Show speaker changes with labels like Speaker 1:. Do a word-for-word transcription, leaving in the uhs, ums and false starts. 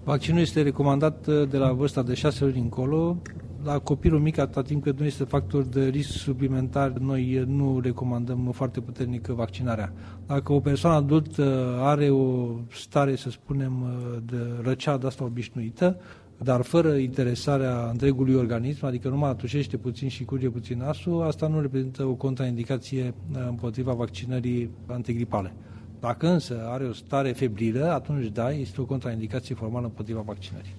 Speaker 1: Vaccinul este recomandat de la vârsta de șase luni încolo. La copilul mic, atâta timp cât nu este factor de risc suplimentar, noi nu recomandăm foarte puternic vaccinarea. Dacă o persoană adultă are o stare, să spunem, de răceadă asta obișnuită, dar fără interesarea întregului organism, adică numai atușește puțin și curge puțin nasul, asta nu reprezintă o contraindicație împotriva vaccinării antigripale. Dacă însă are o stare febrilă, atunci da, este o contraindicație formală împotriva vaccinării.